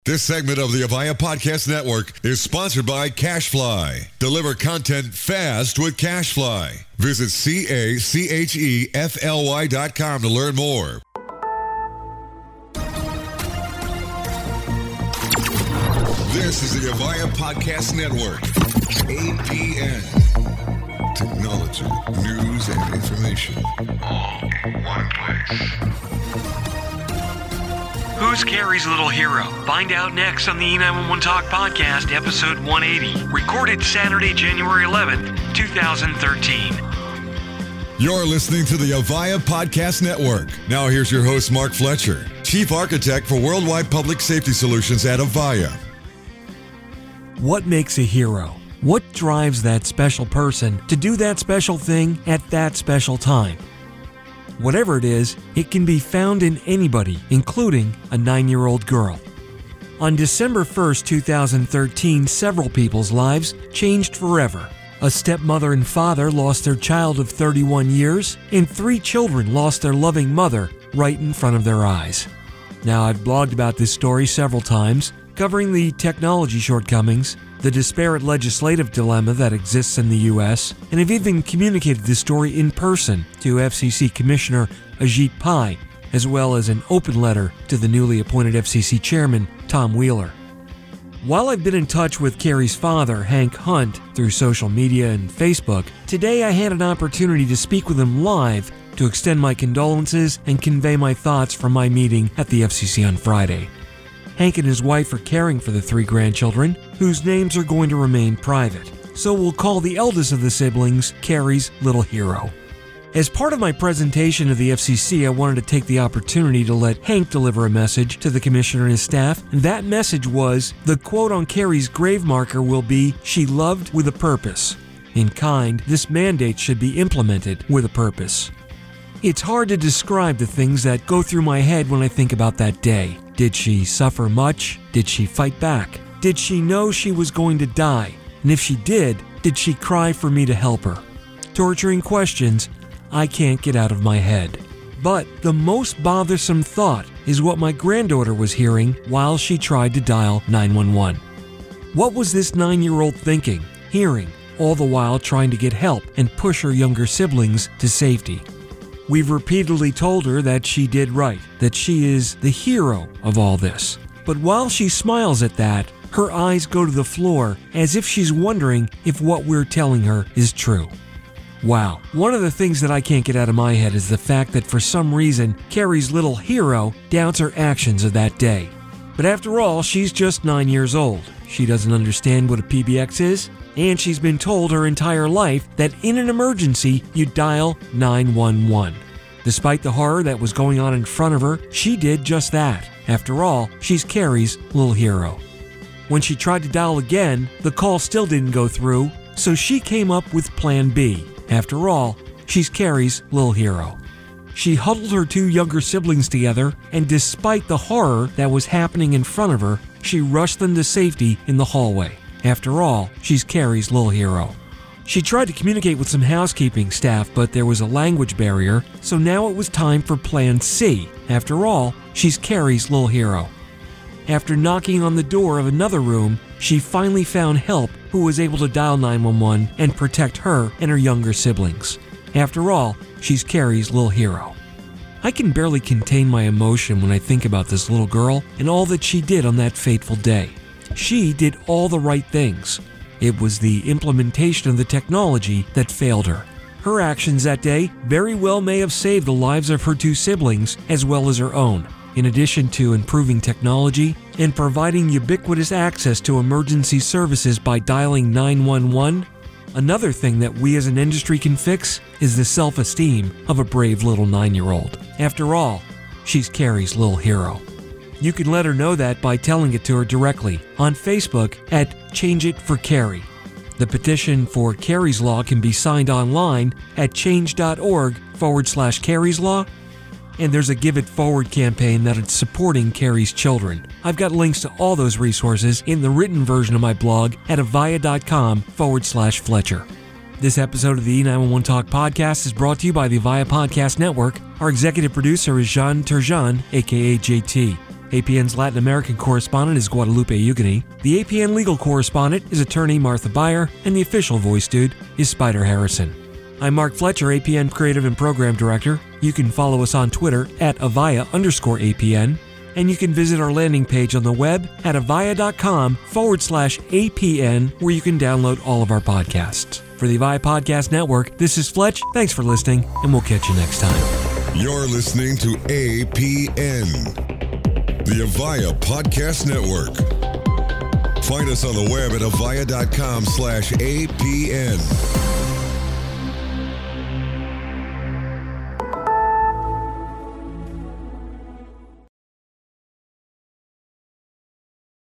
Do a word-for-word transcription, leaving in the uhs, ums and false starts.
This segment of the Avaya Podcast Network is sponsored by CashFly. Deliver content fast with CashFly. Visit C A C H E F L Y dot com to learn more. This is the Avaya Podcast Network. A P N. Technology, news, and information. All in one place. Who's Carrie's Little Hero? Find out next on the E nine one one Talk Podcast, episode one eighty. Recorded Saturday, January eleventh, twenty thirteen. You're listening to the Avaya Podcast Network. Now here's your host, Mark Fletcher, Chief Architect for Worldwide Public Safety Solutions at Avaya. What makes a hero? What drives that special person to do that special thing at that special time? Whatever it is, it can be found in anybody, including a nine-year-old girl. On December first, twenty thirteen, several people's lives changed forever. A stepmother and father lost their child of thirty-one years, and three children lost their loving mother right in front of their eyes. Now, I've blogged about this story several times, covering the technology shortcomings, the disparate legislative dilemma that exists in the U S, and have even communicated this story in person to F C C Commissioner Ajit Pai, as well as an open letter to the newly appointed F C C Chairman, Tom Wheeler. While I've been in touch with Carrie's father, Hank Hunt, through social media and Facebook, today I had an opportunity to speak with him live to extend my condolences and convey my thoughts from my meeting at the F C C on Friday. Hank and his wife are caring for the three grandchildren, whose names are going to remain private, so we'll call the eldest of the siblings Carrie's Little Hero. As part of my presentation to the F C C, I wanted to take the opportunity to let Hank deliver a message to the commissioner and his staff, and that message was, the quote on Carrie's grave marker will be, "She loved with a purpose." In kind, this mandate should be implemented with a purpose. It's hard to describe the things that go through my head when I think about that day. Did she suffer much? Did she fight back? Did she know she was going to die? And if she did, did she cry for me to help her? Torturing questions I can't get out of my head. But the most bothersome thought is what my granddaughter was hearing while she tried to dial nine one one. What was this nine-year-old thinking, hearing, all the while trying to get help and push her younger siblings to safety? We've repeatedly told her that she did right, that she is the hero of all this. But while she smiles at that, her eyes go to the floor as if she's wondering if what we're telling her is true. Wow. One of the things that I can't get out of my head is the fact that for some reason, Carrie's little hero doubts her actions of that day. But after all, she's just nine years old. She doesn't understand what a P B X is, and she's been told her entire life that in an emergency, you dial nine one one. Despite the horror that was going on in front of her, she did just that. After all, she's Carrie's little hero. When she tried to dial again, the call still didn't go through, so she came up with Plan B. After all, she's Carrie's little hero. She huddled her two younger siblings together, and despite the horror that was happening in front of her, she rushed them to safety in the hallway. After all, she's Carrie's little hero. She tried to communicate with some housekeeping staff, but there was a language barrier, so now it was time for Plan C. After all, she's Carrie's little hero. After knocking on the door of another room, she finally found help who was able to dial nine one one and protect her and her younger siblings. After all, she's Carrie's little hero. I can barely contain my emotion when I think about this little girl and all that she did on that fateful day. She did all the right things. It was the implementation of the technology that failed her. Her actions that day very well may have saved the lives of her two siblings as well as her own. In addition to improving technology and providing ubiquitous access to emergency services by dialing nine one one, another thing that we as an industry can fix is the self-esteem of a brave little nine-year-old. After all, she's Carrie's little hero. You can let her know that by telling it to her directly on Facebook at Change It for Carrie. The petition for Carrie's Law can be signed online at change.org forward slash Carrie's Law. And there's a Give It Forward campaign that is supporting Carrie's children. I've got links to all those resources in the written version of my blog at avaya.com forward slash Fletcher. This episode of the E nine one one Talk Podcast is brought to you by the Avaya Podcast Network. Our executive producer is Jean Turgeon, aka J T. A P N's Latin American correspondent is Guadalupe Ugani. The A P N legal correspondent is attorney Martha Beyer, and the official voice dude is Spider Harrison. I'm Mark Fletcher, A P N Creative and Program Director. You can follow us on Twitter at Avaya underscore APN, and you can visit our landing page on the web at avaya.com forward slash APN, where you can download all of our podcasts. For the Avaya Podcast Network, this is Fletch. Thanks for listening, and we'll catch you next time. You're listening to A P N, the Avaya Podcast Network. Find us on the web at avaya.com slash APN.